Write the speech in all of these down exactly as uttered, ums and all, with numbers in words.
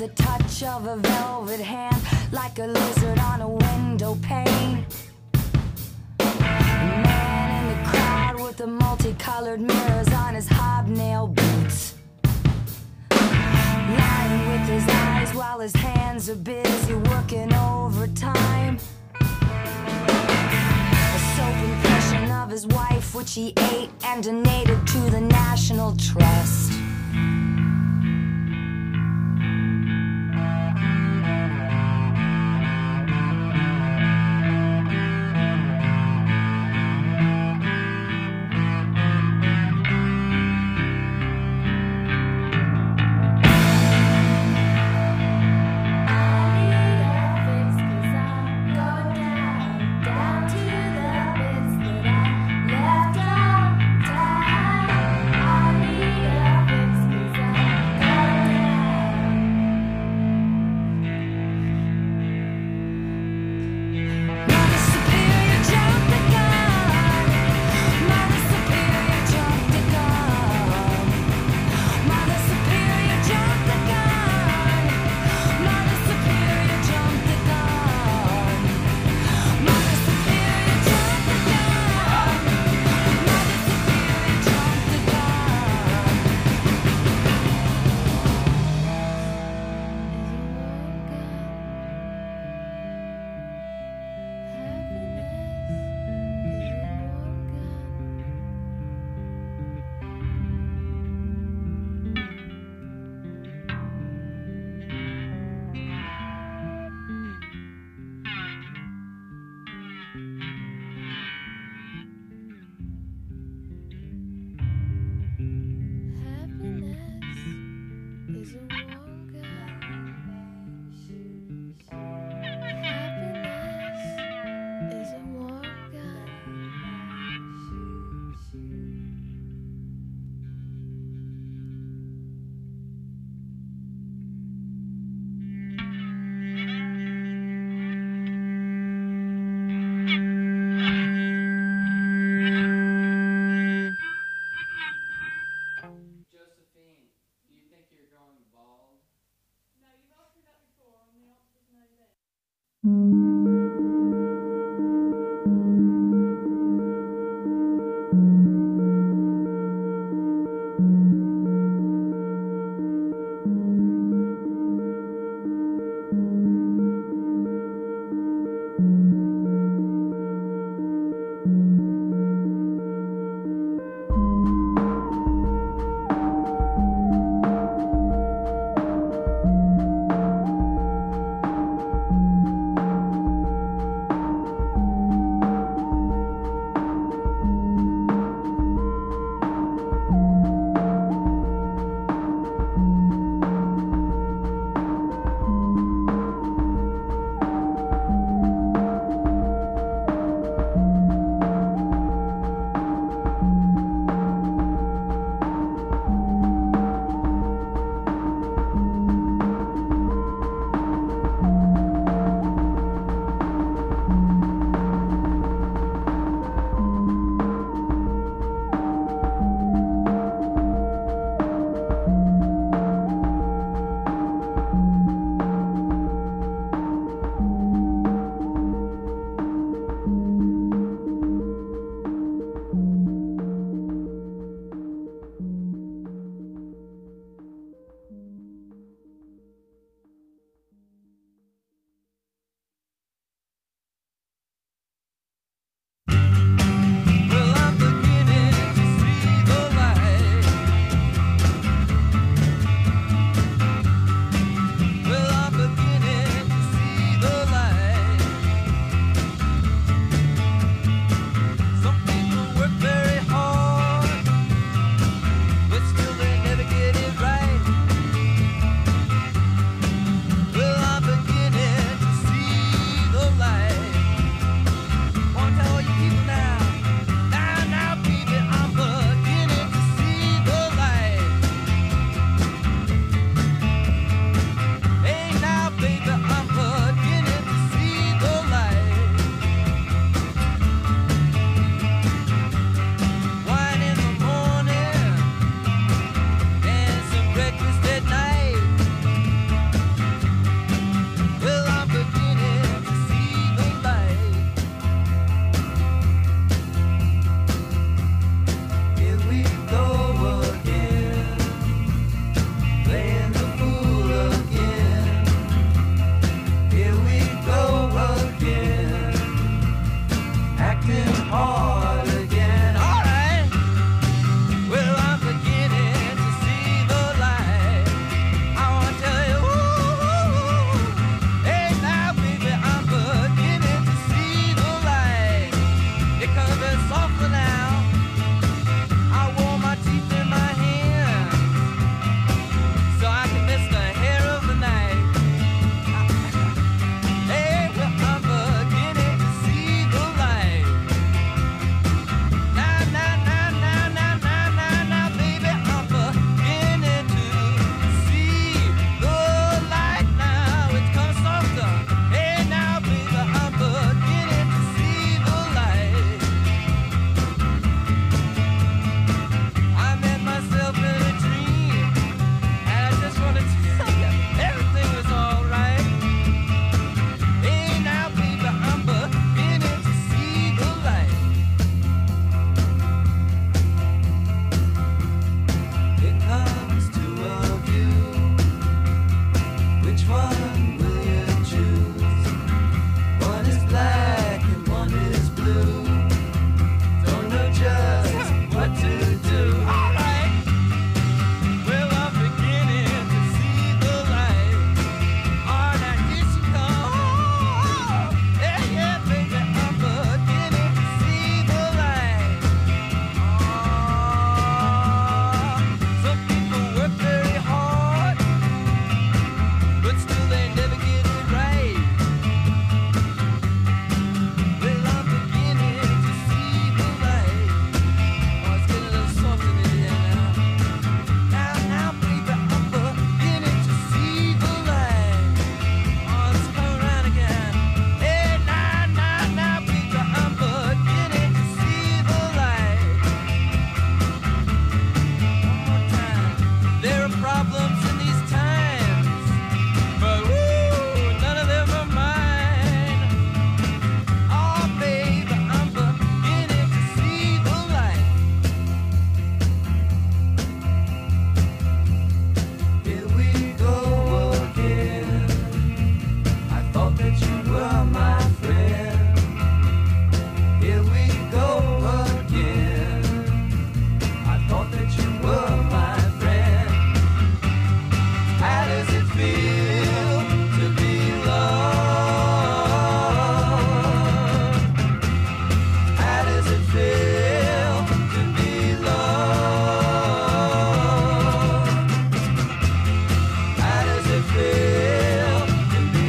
the touch of a velvet hand, like a lizard on a window pane. Man in the crowd with the multicolored mirrors on his hobnail boots, lying with his eyes while his hands are busy working overtime. A soap impression of his wife, which he ate and donated to the National Trust. problems in these times, but woo, none of them are mine. Oh, babe, I'm beginning to see the light. Here we go again. I thought that you were my friend. Here we go again. I thought that you were my friend. How does it feel to be loved? How does it feel to be loved? How does it feel to be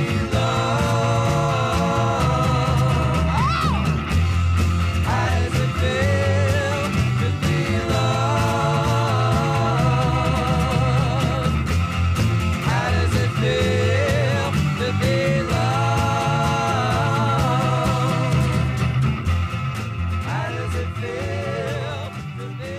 loved? How does it feel to be loved? How does it feel to be loved? How does it feel to be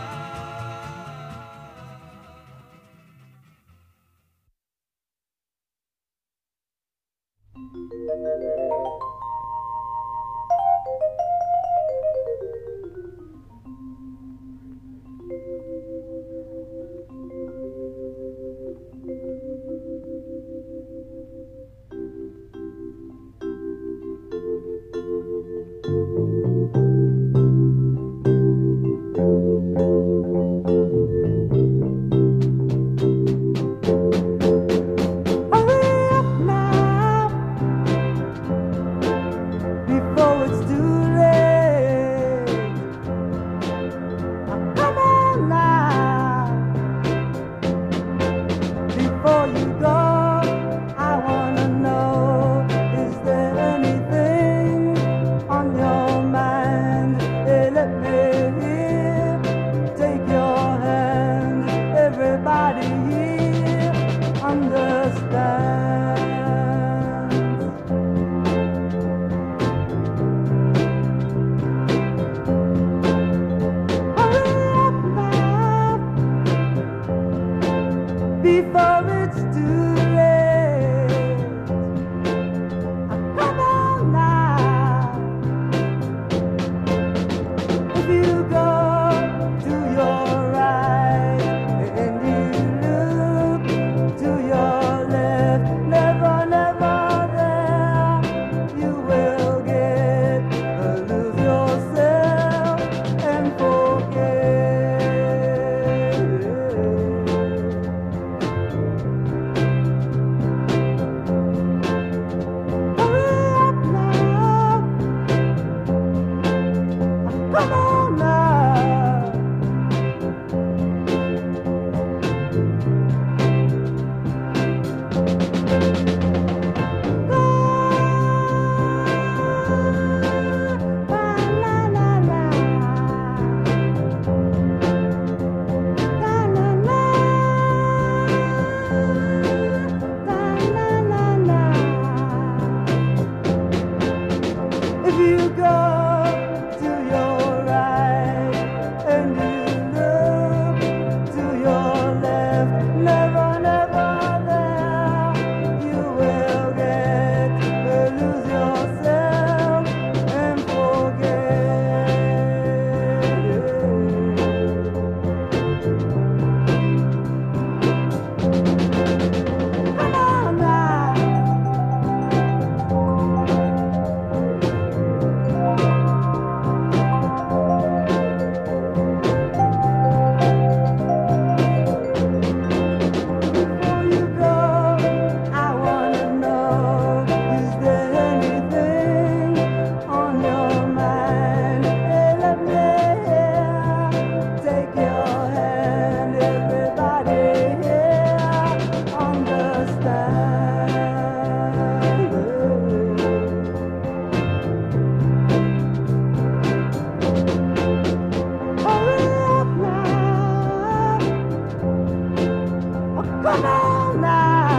Hurry up now, before it's too late. Come on now, before you go. I wanna know, is there anything on your mind? Hey, let me hear. Take your hand, everybody here understands. Hurry up now, before it's too late. Come on now, if you go to your right and you look to your left, never, never there, you will get to lose yourself and forget. Hurry up now, come on now. If you go to your right and you look to your left, never, never there, you will get to lose yourself and forget. Come on now. Before you go, I wanna know, is there anything on your mind? Hey, let me hear. Take your hand, everybody here understand. Hurry up now, oh, come on now.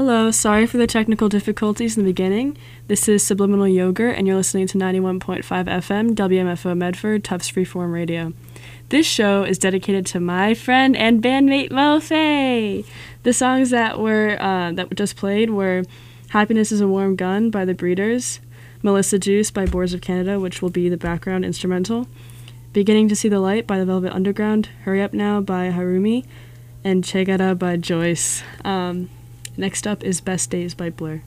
Hello, sorry for the technical difficulties in the beginning. This is Subliminal Yogurt, and you're listening to ninety-one point five F M, W M F O Medford, Tufts Freeform Radio. This show is dedicated to my friend and bandmate Mo Fay. The songs that were uh, that just played were Happiness is a Warm Gun by The Breeders, Melissa Juice by Boards of Canada, which will be the background instrumental, Beginning to See the Light by The Velvet Underground, Hurry Up Now by Harumi, and Chegara by Joyce. Um, next up is Best Days by Blur.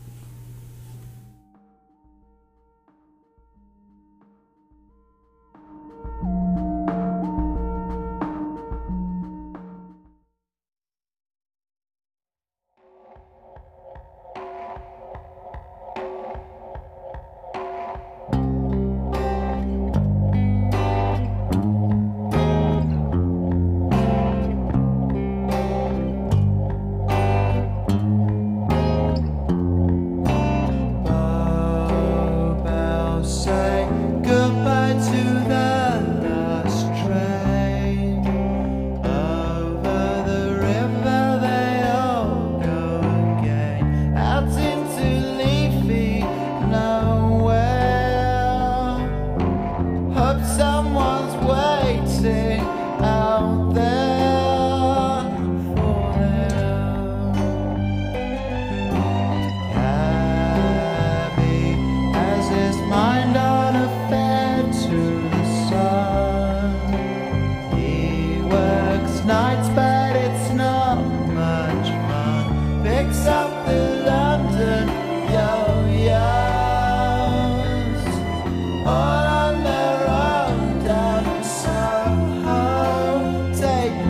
Take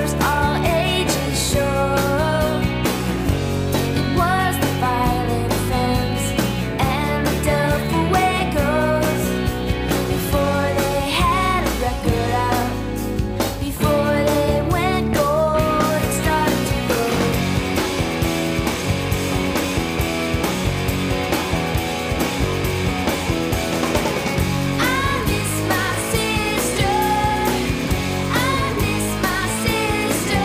serves all ages sure. It was the Violet Femmes and the Delphi Waggles before they had a record out, before they went gold and started to grow. I miss my sister. I miss my sister.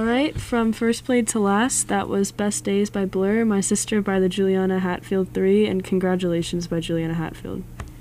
Alright, from first played to last, that was Best Days by Blur, My Sister by the Juliana Hatfield three, and Congratulations by Juliana Hatfield.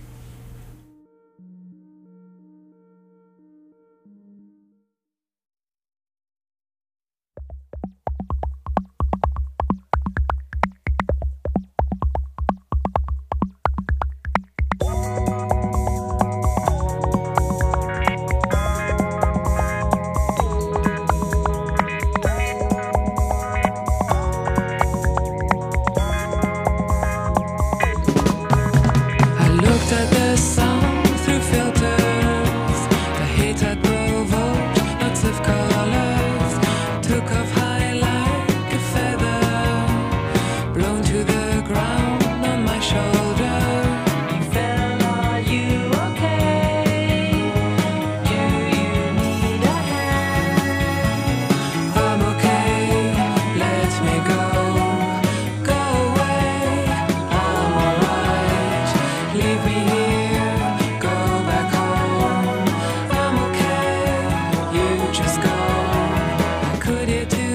I looked at the sun through filters, the hate had provoked lots of colors, took off high like a feather, blown to the ground on my shoulder. You fell, are you okay? Do you need a hand? I'm okay, let me go, go away, I'm alright. Leave me here, go back home. I'm okay, you just go. How could it do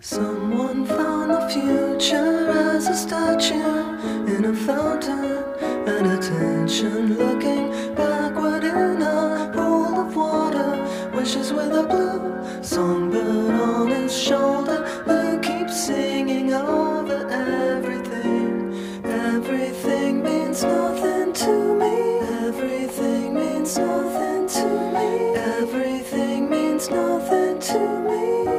Someone found the future as a statue in a fountain, and attention looking backward in a pool of water. Wishes with a blue songbird on his shoulder who keeps singing over everything. Everything means nothing to me. Everything means nothing to me. Everything means nothing to me.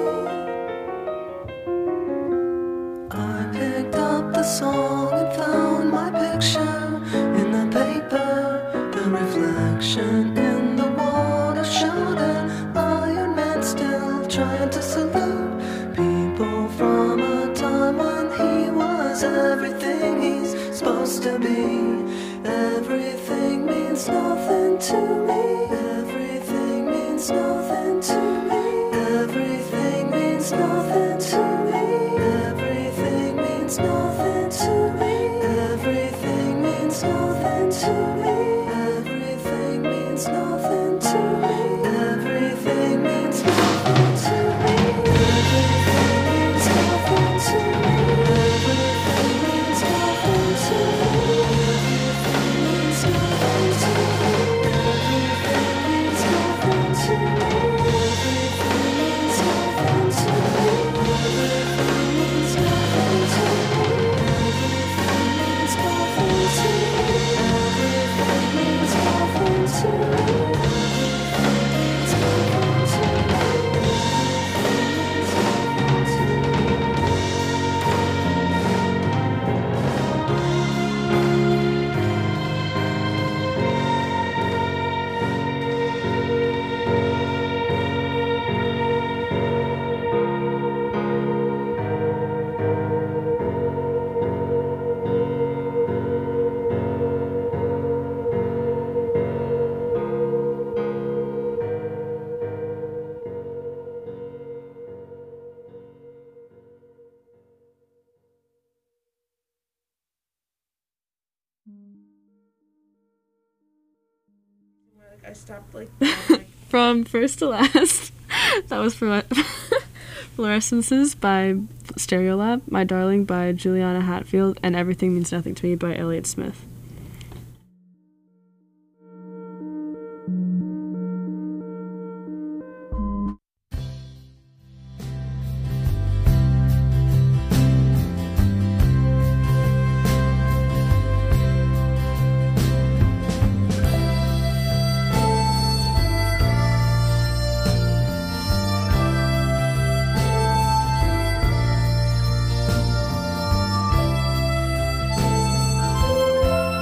I picked up the song and found my picture in the paper. The reflection in the water showed an Iron Man still trying to salute people from a time when he was everything he's supposed to be. Everything means nothing to me. Everything means nothing to me. Everything means nothing to me. Everything means nothing to me. Everything means nothing to me. Everything means nothing to me. Everything means nothing to me. Everything means nothing to me. Everything means nothing to me. Everything means nothing to me. Everything means nothing to me. Everything means nothing to me. Everything means nothing to me. Everything means nothing to me. Everything means nothing to me. I stopped like, like From first to last, that was Fluor- Fluorescences by Stereolab, My Darling by Juliana Hatfield, and Everything Means Nothing to Me by Elliott Smith. Everything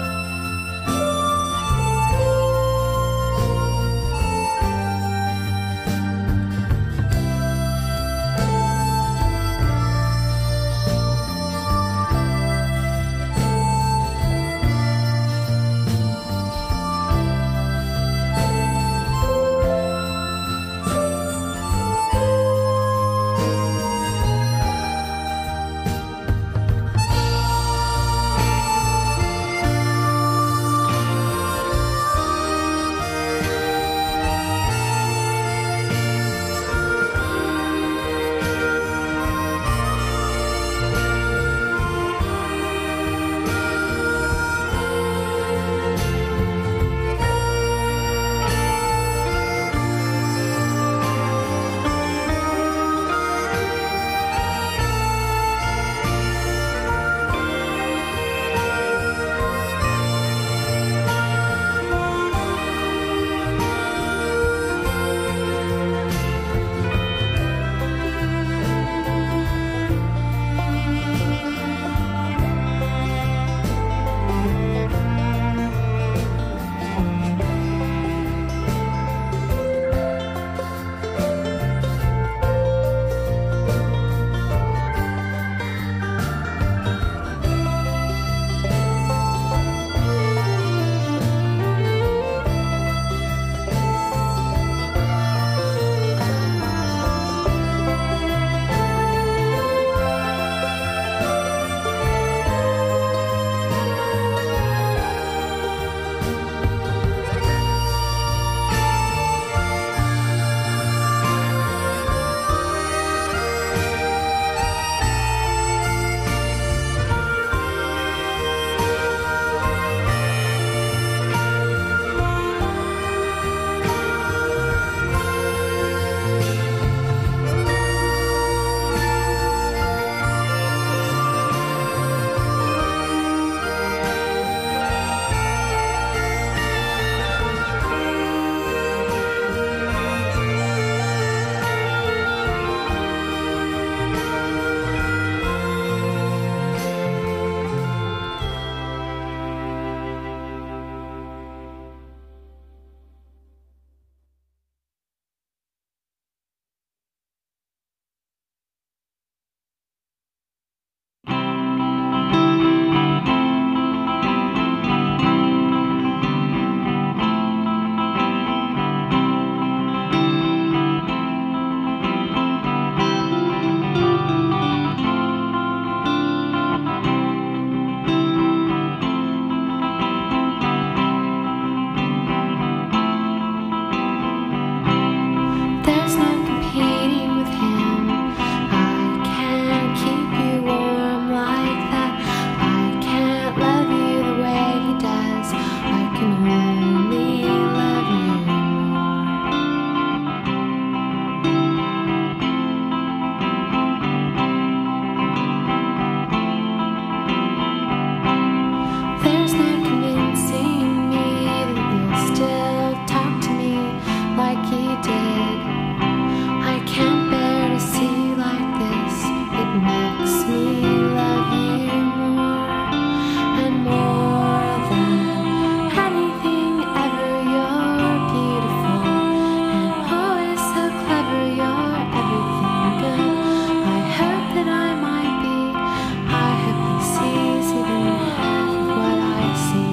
you did. I can't bear to see you like this. It makes me love you more and more than anything ever. You're beautiful and always so clever. You're everything good. I hope that I might be. I hope he sees even half of what I see.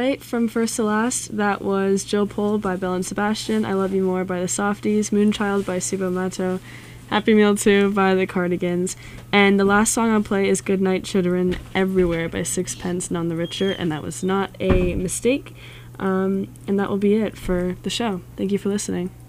right, from first to last, that was Jill Pole by Belle and Sebastian, I Love You More by the Softies, Moonchild by Subo Mato, Happy Meal two by the Cardigans, and the last song I'll play is Goodnight Children Everywhere by Sixpence None the Richer, and that was not a mistake. Um, and that will be it for the show. Thank you for listening.